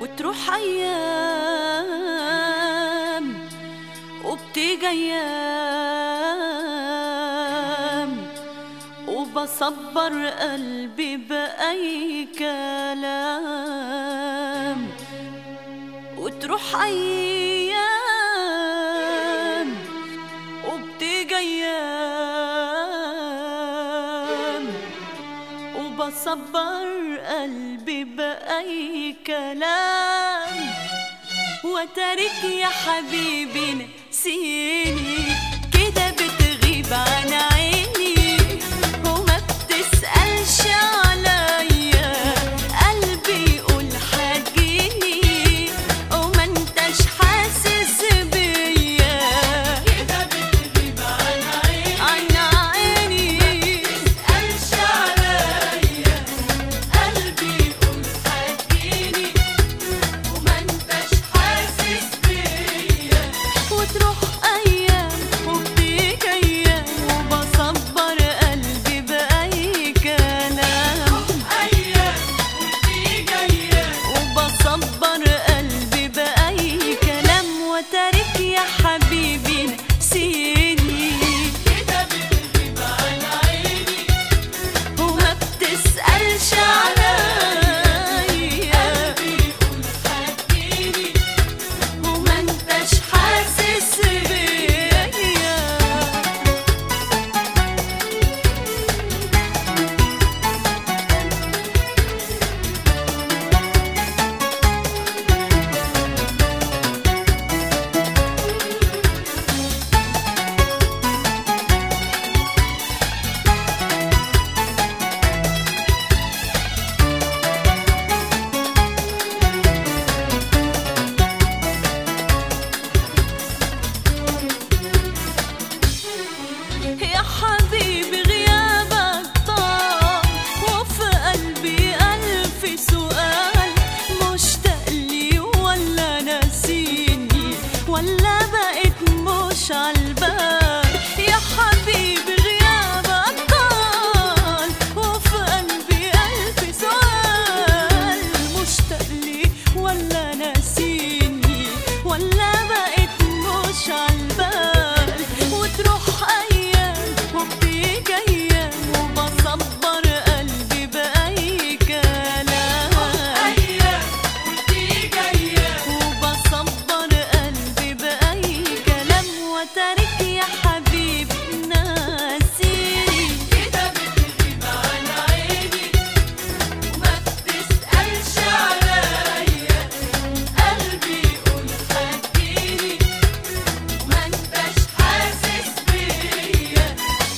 وتروح أيام وبتيجي أيام وبصبر قلبي بأي كلام. وتروح أيام وبتيجي أيام وبصبر قلبي بأي كلام. وتارك يا حبيبي نسيني كده بتغيب عن عيني وما بتسألش عليا. قلبي يقول حاجيني وما انتش حاسس بيا. كده بتغيب عن عيني ما بتسألش عليا. قلبي يقول حاجيني وما انتش حاسس بيا. وتروح أيام وبتيجي أيام وبصبر قلبي بأي كلام. أيام وبتيجي أيام وبصبر قلبي بأي كلام. وتارك يا حبيبي نسيني كده بتغيب عن عيني وما بتسألش عليا. قلبي يقول حكيني وما انتش حاسس بيا. يا حبيبي غيابك طال وفي قلبي ألف سؤال. مشتاق لي ولا ناسيني ولا بقيت مش عالبال. يا حبيبي غيابك طال وفي قلبي ألف سؤال. مشتاق لي ولا ناسيني ولا بقيت مش عالبال. وتروح أيام وبتيجي أيام وبصبر قلبي بأي كلام. أيام وبتيجي أيام وبصبر قلبي بأي كلام. وتارك يا حبيبي ناسيني كده بتغيب عن عيني وما بتسألش عليا. قلبي يقول حكيني وما انتش حاسس بيا.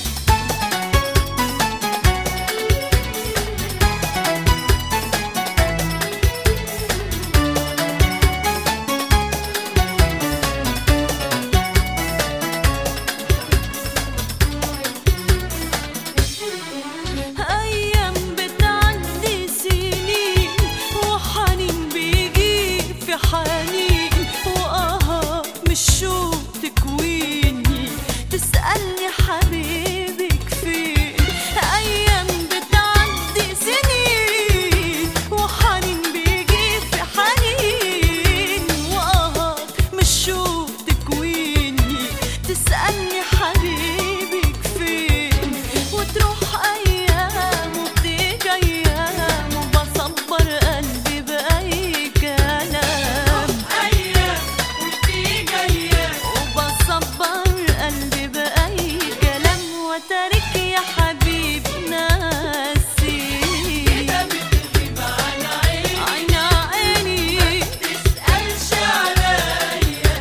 أيام بتعدي سنين وحنين بيجي في حنين. مش شوق تكويني تسألني حبيبك فين. أيام بتعدي سنين وحنين بيجي في حنين. مش شوق تكويني تسألني حبيبك فين. وتروح أيام وبتيجي أيام وبصبر قلبي بأي كلام. أيام وبتيجي أيام وبصبر قلبي بأي كلام. وتارك يا حبيبي ناسيني كده بتغيب عن عيني ما بتسألش عليا.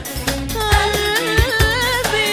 قلبي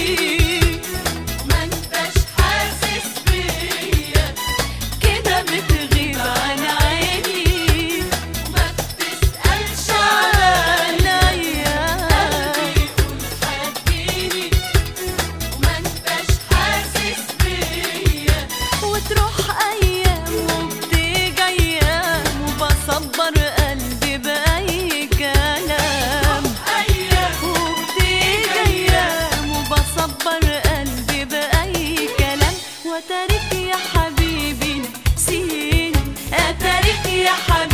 ما انتش حاسس بيا. كده بتغيب عن عيني وما بتسألش عليا. قلبي يقول حكيني وما انتش حاسس بيا. وتروح أيام وبتيجي أيام وبصبر قلبي بأي كلام. أيام وبتيجي أيام وبصبر قلبي بأي كلام. وتارك يا حبيبي نسيني. أتارك يا حبيبي